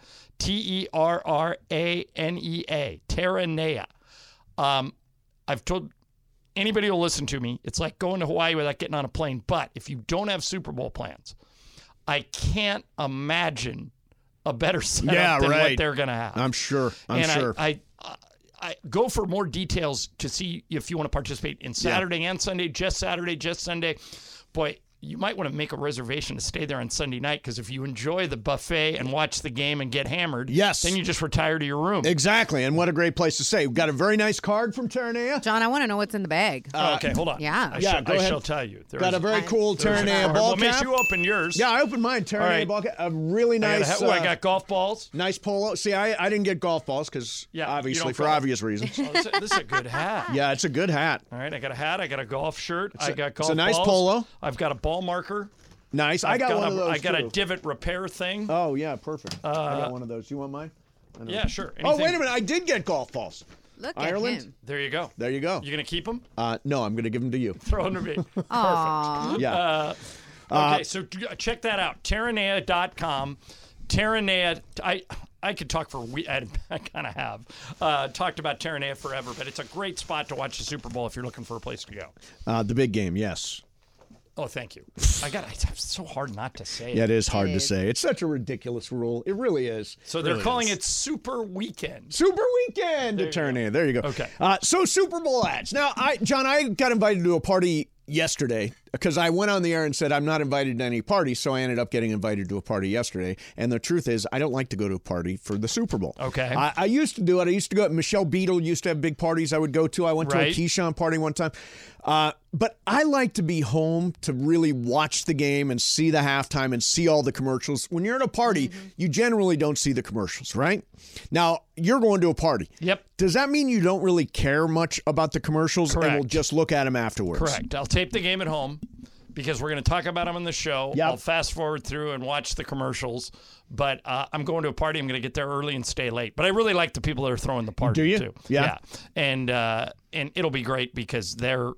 Terranea. Terranea. I've told anybody who'll listen to me, it's like going to Hawaii without getting on a plane. But if you don't have Super Bowl plans, I can't imagine a better setup than what they're going to have. I'm sure. I'm sure. I go for more details to see if you want to participate in Saturday and Sunday, just Saturday, just Sunday. Boy, you might want to make a reservation to stay there on Sunday night, because if you enjoy the buffet and watch the game and get hammered, then you just retire to your room. Exactly, and what a great place to stay. We've got a very nice card from Terranea. John, I want to know what's in the bag. Okay, hold on. Yeah. I go ahead. shall tell you. Got a very cool Terranea ball Well, cap. Mace, you open yours. Yeah, I opened mine. Terranea All right. ball cap. A really nice. I got golf balls. Nice polo. See, I didn't get golf balls because obviously for obvious reasons. Oh, this is a good hat. Yeah, it's a good hat. All right, I got a hat. I got a golf shirt. I got golf it's a nice balls. polo. I've got a ball marker. Nice. I got one of those. I got too. a divot repair thing. Oh yeah, perfect. I got one of those. You want mine? Yeah, sure. Oh, Anything- wait a minute. I did get golf balls. Look Ireland? at him. There you go. There you go. You gonna keep them? No, I'm going to give them to you. Throw them to me. Aww. Yeah. Okay, so check that out. Terranea.com. Terranea. I could talk for I kind of have talked about Terranea forever, but it's a great spot to watch the Super Bowl if you're looking for a place to go. The big game, yes. Oh, thank you. It's so hard not to say it. Yeah, it is hard to say. It's such a ridiculous rule. It really is. So they're calling it Super Weekend. Super Weekend to Terranea. There you go. Okay. So Super Bowl ads. Now, John, I got invited to a party yesterday because I went on the air and said I'm not invited to any party, so I ended up getting invited to a party yesterday. And the truth is, I don't like to go to a party for the Super Bowl. Okay. I used to do it. I used to go. Michelle Beadle used to have big parties I would go to. I went to a Keyshawn party one time. But I like to be home to really watch the game and see the halftime and see all the commercials. When you're at a party, you generally don't see the commercials, right? Now, you're going to a party. Yep. Does that mean you don't really care much about the commercials Correct. and will just look at them afterwards? Correct. I'll tape the game at home because we're going to talk about them on the show. Yep. I'll fast forward through and watch the commercials. But I'm going to a party. I'm going to get there early and stay late. But I really like the people that are throwing the party, Do you? too. Yeah. And it'll be great because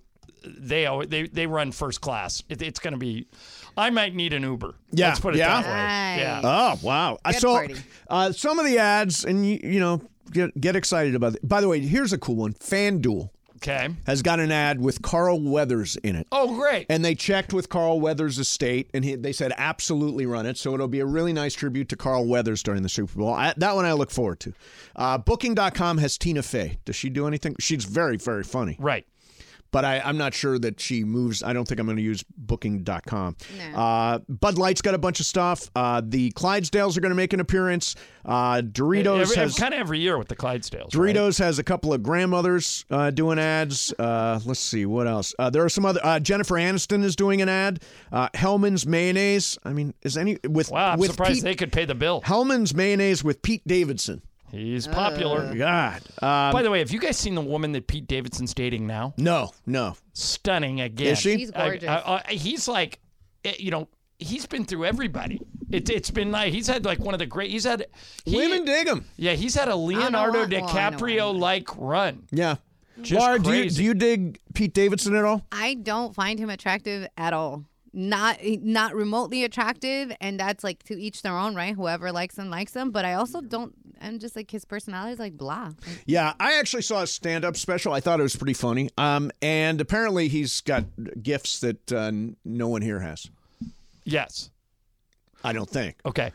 they run first class. It's going to be. I might need an Uber. Yeah. Let's put it that way. Nice. Yeah. Oh, wow. Good So party. some of the ads, and you know, get excited about it. By the way, here's a cool one. FanDuel Okay. has got an ad with Carl Weathers in it. Oh, great. And they checked with Carl Weathers' estate, and they said absolutely run it. So it'll be a really nice tribute to Carl Weathers during the Super Bowl. That one I look forward to. Booking.com has Tina Fey. Does she do anything? She's very, very funny. Right. But I'm not sure that she moves. I don't think I'm going to use Booking.com. No. Bud Light's got a bunch of stuff. The Clydesdales are going to make an appearance. Doritos kind of every year with the Clydesdales. Doritos has a couple of grandmothers doing ads. Let's see, what else? There are some other. Jennifer Aniston is doing an ad. Hellman's Mayonnaise. I mean, Wow, I'm surprised they could pay the bill. Hellman's Mayonnaise with Pete Davidson. He's popular. God. By the way, have you guys seen the woman that Pete Davidson's dating now? No. Stunning again. Is she? She's gorgeous. He's like, he's been through everybody. It's been like he's had like one of the great. Women dig him. Yeah, he's had a Leonardo I know DiCaprio-like run. Yeah. Just Laura, crazy. do you dig Pete Davidson at all? I don't find him attractive at all. Not remotely attractive, and that's like to each their own, right? Whoever likes him. But I also don't. I'm just like his personality is like blah. Yeah, I actually saw a stand-up special. I thought it was pretty funny. And apparently he's got gifts that no one here has. Yes. I don't think. Okay.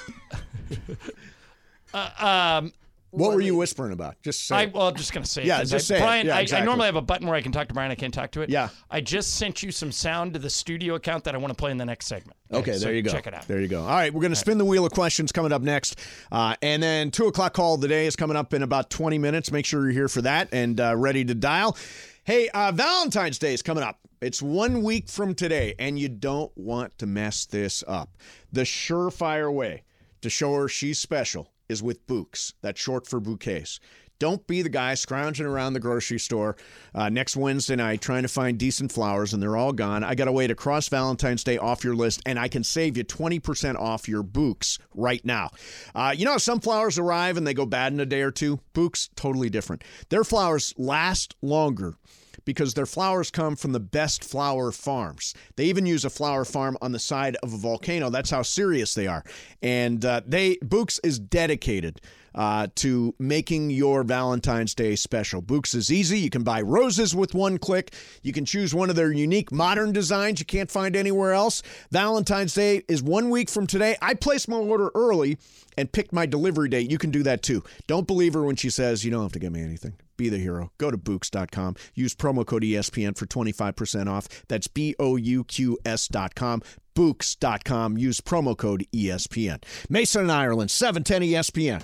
What were you whispering about? Just say. I'm just going to say it. Yeah, just say it. Brian, Yeah, I exactly. normally have a button where I can talk to Brian. I can't talk to it. Yeah. I just sent you some sound to the studio account that I want to play in the next segment. Okay, so there you go. Check it out. There you go. All right, we're going to spin the wheel of questions coming up next. And then 2 o'clock call of the day is coming up in about 20 minutes. Make sure you're here for that and ready to dial. Hey, Valentine's Day is coming up. It's 1 week from today, and you don't want to mess this up. The surefire way to show her she's special is with bouquets. That's short for bouquets. Don't be the guy scrounging around the grocery store next Wednesday night trying to find decent flowers, and they're all gone. I got a way to cross Valentine's Day off your list, and I can save you 20% off your bouquets right now. You know how some flowers arrive and they go bad in a day or two? Bouquets, totally different. Their flowers last longer because their flowers come from the best flower farms. They even use a flower farm on the side of a volcano. That's how serious they are. And Bouquets is dedicated to making your Valentine's Day special. Bouquets is easy. You can buy roses with one click. You can choose one of their unique modern designs you can't find anywhere else. Valentine's Day is 1 week from today. I placed my order early and picked my delivery date. You can do that too. Don't believe her when she says you don't have to get me anything. Be the hero. Go to Bouquets.com. Use promo code ESPN for 25% off. That's BOUQS.com. Bouquets.com. Use promo code ESPN. Mason and Ireland, 710 ESPN.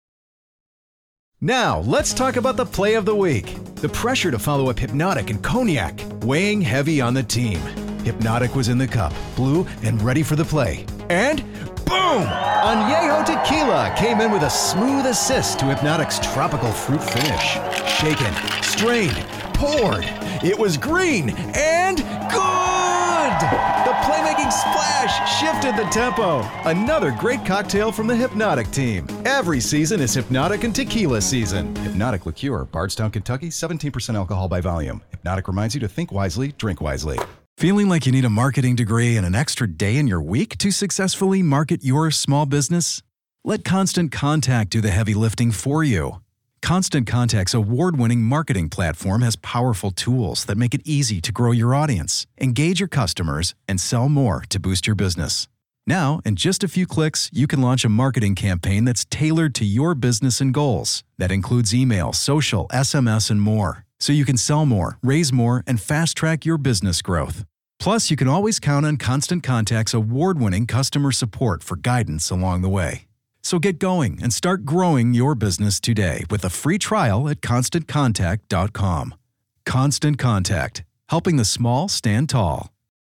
Now, let's talk about the play of the week. The pressure to follow up Hypnotic and Cognac, weighing heavy on the team. Hypnotic was in the cup, blue, and ready for the play. And boom! Añejo Tequila came in with a smooth assist to Hypnotic's tropical fruit finish. Shaken, strained, poured. It was green and good! The playmaking splash shifted the tempo. Another great cocktail from the Hypnotic team. Every season is Hypnotic and Tequila season. Hypnotic Liqueur, Bardstown, Kentucky, 17% alcohol by volume. Hypnotic reminds you to think wisely, drink wisely. Feeling like you need a marketing degree and an extra day in your week to successfully market your small business? Let Constant Contact do the heavy lifting for you. Constant Contact's award-winning marketing platform has powerful tools that make it easy to grow your audience, engage your customers, and sell more to boost your business. Now, in just a few clicks, you can launch a marketing campaign that's tailored to your business and goals. That includes email, social, SMS, and more. So you can sell more, raise more, and fast-track your business growth. Plus, you can always count on Constant Contact's award-winning customer support for guidance along the way. So get going and start growing your business today with a free trial at ConstantContact.com. Constant Contact, helping the small stand tall.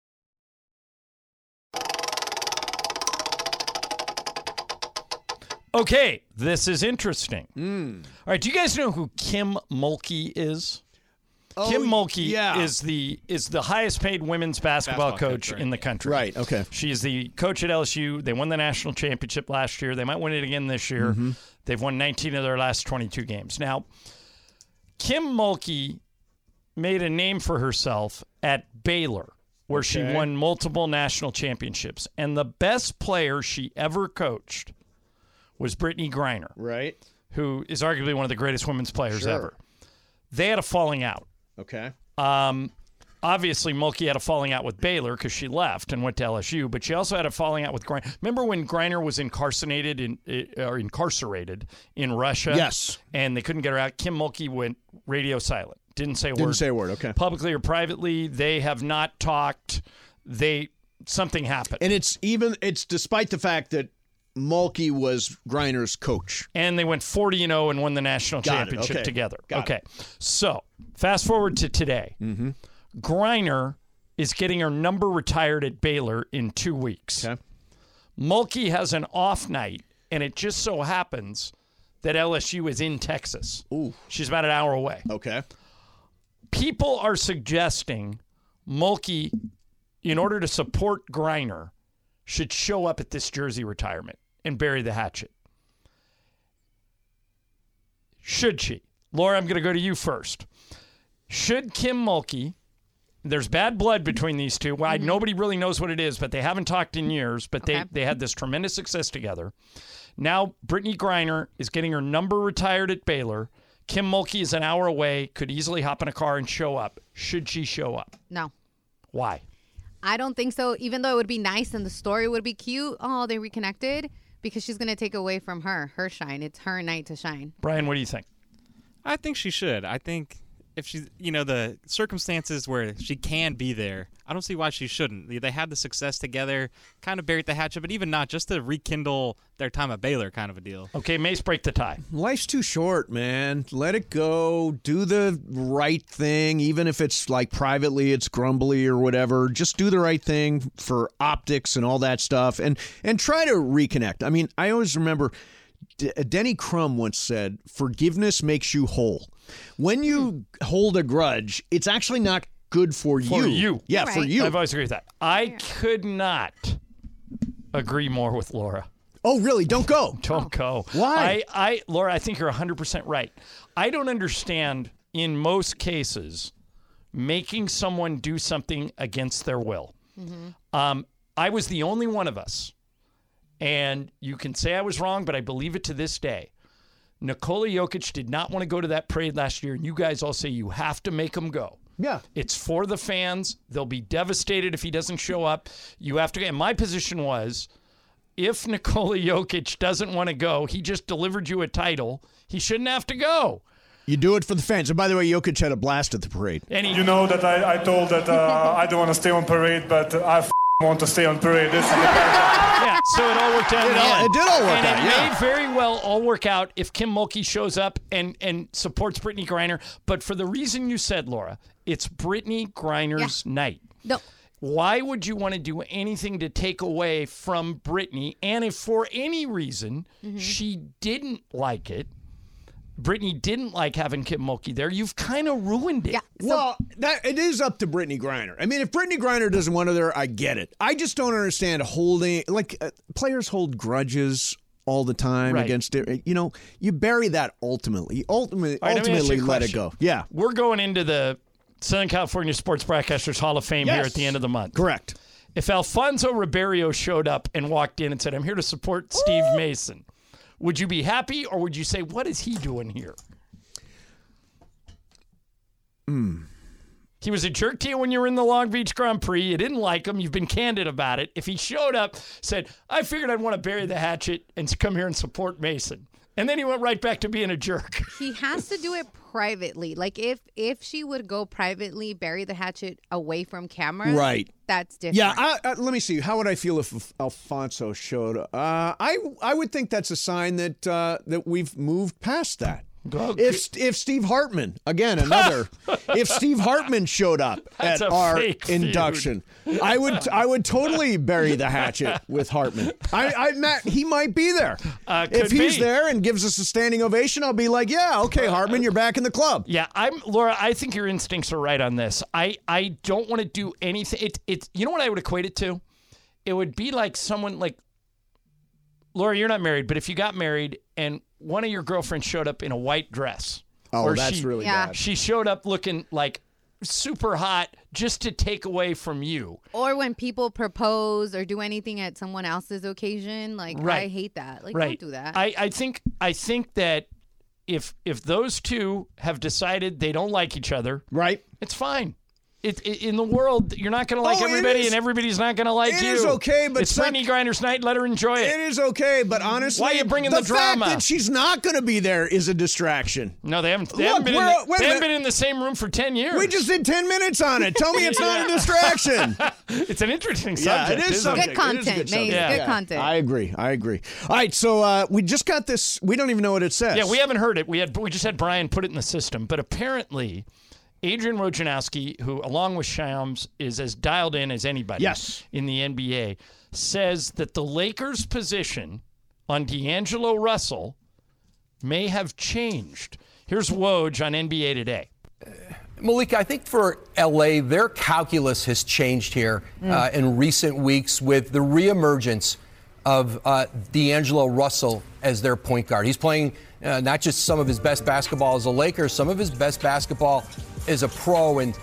Okay, this is interesting. All right, do you guys know who Kim Mulkey is? Kim Mulkey is the highest paid women's basketball coach in the country. Right, okay. She is the coach at LSU. They won the national championship last year. They might win it again this year. Mm-hmm. They've won 19 of their last 22 games. Now, Kim Mulkey made a name for herself at Baylor, where she won multiple national championships. And the best player she ever coached was Brittany Griner, right? Who is arguably one of the greatest women's players ever. They had a falling out. Okay. Obviously, Mulkey had a falling out with Baylor because she left and went to LSU, but she also had a falling out with Griner. Remember when Griner was incarcerated in Russia? Yes. And they couldn't get her out. Kim Mulkey went radio silent. Didn't say a word. Didn't say a word, okay. Publicly or privately, they have not talked. Something happened. And it's despite the fact that Mulkey was Griner's coach. And they went 40-0 and won the national championship together. Okay. So, fast forward to today. Mm-hmm. Griner is getting her number retired at Baylor in 2 weeks. Okay. Mulkey has an off night, and it just so happens that LSU is in Texas. Ooh. She's about an hour away. Okay. People are suggesting Mulkey, in order to support Griner, should show up at this jersey retirement and bury the hatchet. Should she? Laura, I'm going to go to you first. Should Kim Mulkey, there's bad blood between these two. Well, nobody really knows what it is, but they haven't talked in years, but they had this tremendous success together. Now, Brittany Griner is getting her number retired at Baylor. Kim Mulkey is an hour away, could easily hop in a car and show up. Should she show up? No. Why? I don't think so, even though it would be nice and the story would be cute. Oh, they reconnected, because she's going to take away from her shine. It's her night to shine. Brian, what do you think? I think she should. I think if she's, the circumstances where she can be there, I don't see why she shouldn't. They had the success together, kind of buried the hatchet, but even not, just to rekindle their time at Baylor kind of a deal. Okay, Mace, break the tie. Life's too short, man. Let it go. Do the right thing, even if it's like privately it's grumbly or whatever. Just do the right thing for optics and all that stuff, and try to reconnect. I mean, I always remember Denny Crum once said, "Forgiveness makes you whole." When you hold a grudge, it's actually not good for you. For you. Yeah, for you. I've always agreed with that. I could not agree more with Laura. Oh, really? Don't go. Don't go. Why? Laura, I think you're 100% right. I don't understand, in most cases, making someone do something against their will. Mm-hmm. I was the only one of us, and you can say I was wrong, but I believe it to this day. Nikola Jokic did not want to go to that parade last year, and you guys all say you have to make him go. Yeah. It's for the fans. They'll be devastated if he doesn't show up. You have to. And my position was, if Nikola Jokic doesn't want to go, he just delivered you a title. He shouldn't have to go. You do it for the fans. And by the way, Jokic had a blast at the parade. And you know that I told that I don't want to stay on parade, but I want to stay on parade. This is the yeah, so it all worked out. It did all work and out, it may very well all work out if Kim Mulkey shows up and supports Brittany Griner. But for the reason you said, Laura, it's Brittany Griner's night. No. Why would you want to do anything to take away from Brittany? And if for any reason she didn't like it, Brittany didn't like having Kim Mulkey there, you've kind of ruined it. Yeah. Well, it is up to Brittany Griner. I mean, if Brittany Griner doesn't want her there, I get it. I just don't understand holding, players hold grudges all the time against it. You bury that ultimately. Ultimately, let it go. Yeah. We're going into the Southern California Sports Broadcasters Hall of Fame here at the end of the month. Correct. If Alfonso Ribeiro showed up and walked in and said, "I'm here to support Steve Mason," would you be happy, or would you say, "What is he doing here?" He was a jerk to you when you were in the Long Beach Grand Prix. You didn't like him. You've been candid about it. If he showed up, said, "I figured I'd want to bury the hatchet and come here and support Mason," and then he went right back to being a jerk. He has to do it privately. Like if she would go privately, bury the hatchet away from camera. Right. That's different. Yeah, let me see. How would I feel if Alfonso showed up? I would think that's a sign that we've moved past that. If Steve Hartman, again, if Steve Hartman showed up at our induction, I would totally bury the hatchet with Hartman. Matt, he might be there. If he's there and gives us a standing ovation, I'll be like, yeah, okay, Hartman, you're back in the club. Yeah, Laura, I think your instincts are right on this. I don't want to do anything. It's you know what I would equate it to? It would be like someone like, Laura, you're not married, but if you got married and one of your girlfriends showed up in a white dress. Oh, that's really bad. She showed up looking like super hot just to take away from you. Or when people propose or do anything at someone else's occasion. Like, I hate that. Like, don't do that. I think that if those two have decided they don't like each other, right, it's fine. In the world, you're not going to like everybody, and everybody's not going to like you. It is okay, but it's Brittany Griner's night. Let her enjoy it. It is okay, but honestly, why are you bringing the drama? The fact that she's not going to be there is a distraction. No, they haven't. They haven't been in the same room for 10 years. We just did 10 minutes on it. Tell me it's not a distraction. It's an interesting subject. Yeah, it is something. Good content, mate. Good content. I agree. All right, so we just got this. We don't even know what it says. Yeah, we haven't heard it. We just had Brian put it in the system, but apparently Adrian Wojnarowski, who along with Shams is as dialed in as anybody in the NBA, says that the Lakers' position on D'Angelo Russell may have changed. Here's Woj on NBA Today. Malika, I think for LA, their calculus has changed here in recent weeks with the reemergence of D'Angelo Russell as their point guard. He's playing not just some of his best basketball as a Laker, some of his best basketball as a pro. And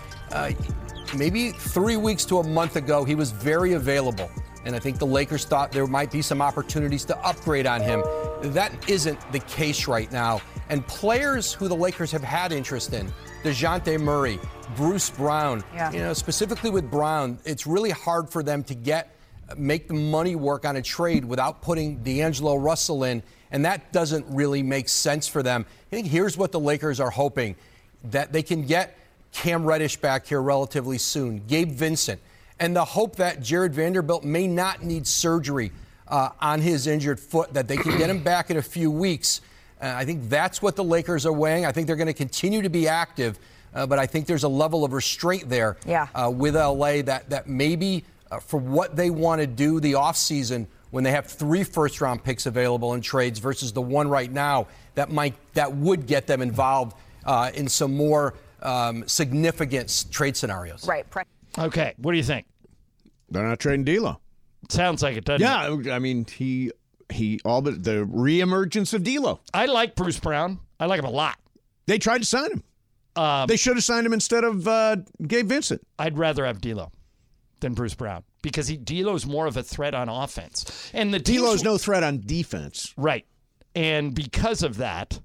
maybe 3 weeks to a month ago, he was very available. And I think the Lakers thought there might be some opportunities to upgrade on him. That isn't the case right now. And players who the Lakers have had interest in, DeJounte Murray, Bruce Brown, specifically with Brown, it's really hard for them to make the money work on a trade without putting D'Angelo Russell in. And that doesn't really make sense for them. I think here's what the Lakers are hoping, that they can get Cam Reddish back here relatively soon, Gabe Vincent, and the hope that Jared Vanderbilt may not need surgery on his injured foot, that they can get him back in a few weeks. I think that's what the Lakers are weighing. I think they're going to continue to be active, but I think there's a level of restraint there with LA that maybe for what they want to do the offseason when they have 3 first-round picks available in trades versus the one right now, that would get them involved in some more significant trade scenarios. Right. Okay, what do you think? They're not trading D'Lo. Sounds like it, doesn't it? Yeah, I mean, the reemergence of D'Lo. I like Bruce Brown. I like him a lot. They tried to sign him. They should have signed him instead of Gabe Vincent. I'd rather have D'Lo than Bruce Brown because D'Lo's more of a threat on offense. And D'Lo's no threat on defense. Right. And because of that,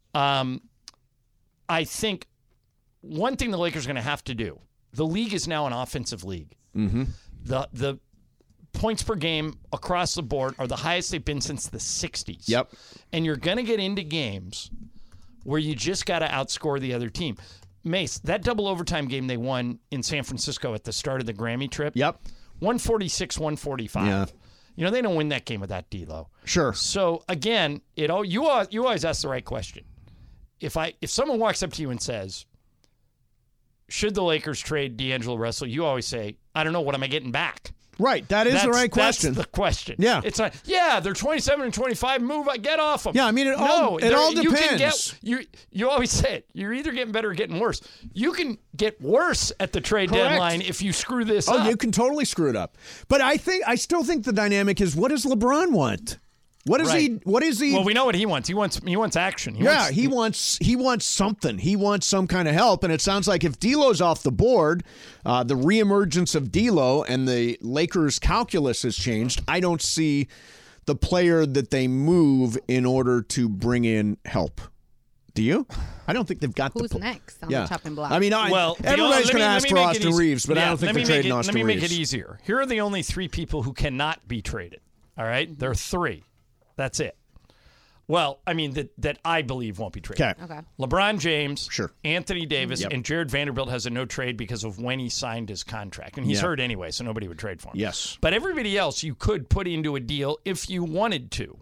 I think one thing the Lakers are going to have to do, the league is now an offensive league. Mm-hmm. The points per game across the board are the highest they've been since the 60s. Yep. And you're going to get into games where you just got to outscore the other team. Mace, that double overtime game they won in San Francisco at the start of the Grammy trip. Yep. 146-145. Yeah. You know, they don't win that game without D'Lo. Sure. So, again, you always ask the right question. If someone walks up to you and says, should the Lakers trade D'Angelo Russell? You always say, I don't know. What am I getting back? Right. That's the right question. That's the question. Yeah. It's not, they're 27 and 25. Move, get off them. Yeah, I mean, it all depends. You always say it. You're either getting better or getting worse. You can get worse at the trade deadline if you screw this up. Oh, you can totally screw it up. But I still think the dynamic is, what does LeBron want? What is he? Well, we know what he wants. He wants action. He wants something. He wants some kind of help. And it sounds like if D'Lo's off the board, the reemergence of D'Lo and the Lakers' calculus has changed. I don't see the player that they move in order to bring in help. Do you? I don't think they've got Who's next on the chopping block? I mean, everybody's going to ask for Austin Reeves, but I don't think they're trading Austin Reeves. Let me make it easier. Here are the only 3 people who cannot be traded. All right? There are 3. That's it. Well, I mean, that I believe won't be traded. Okay. LeBron James, sure. Anthony Davis, Yep. and Jared Vanderbilt has a no trade because of when he signed his contract. And he's hurt anyway, so nobody would trade for him. Yes. But everybody else you could put into a deal if you wanted to.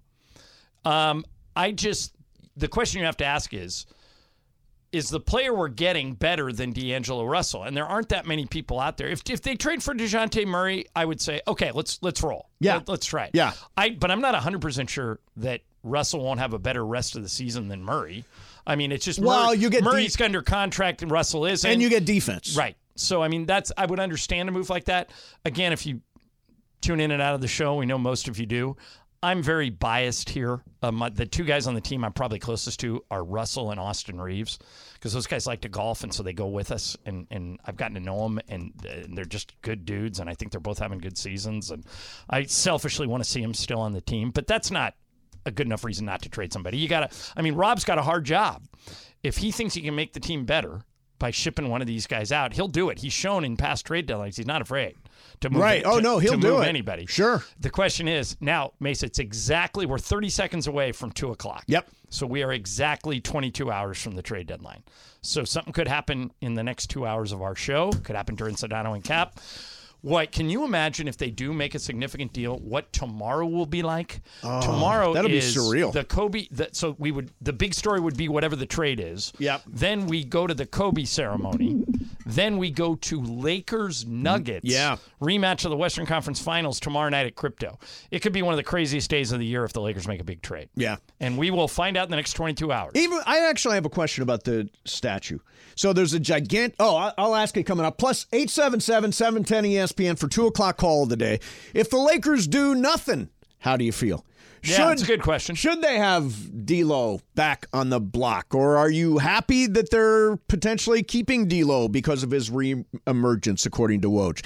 The question you have to ask is the player we're getting better than D'Angelo Russell? And there aren't that many people out there. If they trade for DeJounte Murray, I would say, okay, let's roll. Yeah. Let's try it. Yeah. But I'm not 100% sure that Russell won't have a better rest of the season than Murray. I mean, it's just Murray's under contract and Russell isn't. And you get defense. Right. So, I mean, I would understand a move like that. Again, if you tune in and out of the show, we know most of you do. I'm very biased here. The two guys on the team I'm probably closest to are Russell and Austin Reeves, because those guys like to golf, and so they go with us. And I've gotten to know them, and they're just good dudes, and I think they're both having good seasons. And I selfishly want to see them still on the team, but that's not a good enough reason not to trade somebody. Rob's got a hard job. If he thinks he can make the team better by shipping one of these guys out, he'll do it. He's shown in past trade deadlines he's not afraid to move. Right. He'll do it. Anybody. Sure. The question is now, Mace, we're 30 seconds away from 2:00. Yep. So we are exactly 22 hours from the trade deadline. So something could happen in the next 2 hours of our show. Could happen during Sedano and Cap. What can you imagine if they do make a significant deal? What tomorrow will be like? Tomorrow that'll is be surreal. The Kobe. The big story would be whatever the trade is. Yep. Then we go to the Kobe ceremony. Then we go to Lakers Nuggets. Yeah. Rematch of the Western Conference Finals tomorrow night at Crypto. It could be one of the craziest days of the year if the Lakers make a big trade. Yeah. And we will find out in the next 22 hours. I actually have a question about the statue. So there's a gigantic. I'll ask it coming up. Plus 877-710-ESPN for 2:00 call of the day. If the Lakers do nothing, how do you feel? Yeah, that's a good question. Should they have D'Lo back on the block, or are you happy that they're potentially keeping D'Lo because of his re-emergence, according to Woj?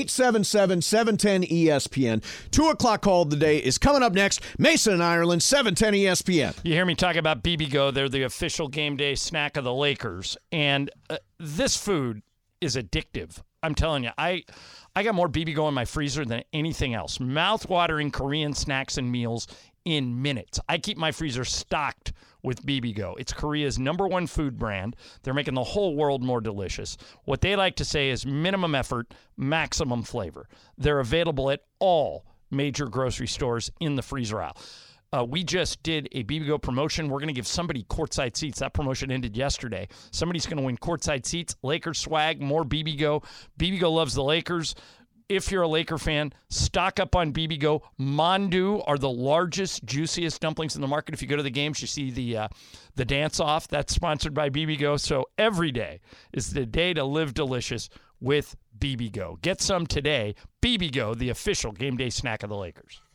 877-710-ESPN. 2:00 call of the day is coming up next. Mason in Ireland, 710 ESPN. You hear me talk about BBGO. They're the official game day snack of the Lakers, and this food is addictive. I'm telling you, I got more BBGO in my freezer than anything else. Mouth-watering Korean snacks and meals in minutes. I keep my freezer stocked with BBGO. It's Korea's #1 food brand. They're making the whole world more delicious. What they like to say is minimum effort, maximum flavor. They're available at all major grocery stores in the freezer aisle. We just did a BBGO promotion. We're going to give somebody courtside seats. That promotion ended yesterday. Somebody's going to win courtside seats, Lakers swag, more BBGO. BBGO loves the Lakers. If you're a Laker fan, stock up on BBGO. Mandu are the largest, juiciest dumplings in the market. If you go to the games, you see the dance-off. That's sponsored by BBGO. So every day is the day to live delicious with BBGO. Get some today. BBGO, the official game day snack of the Lakers.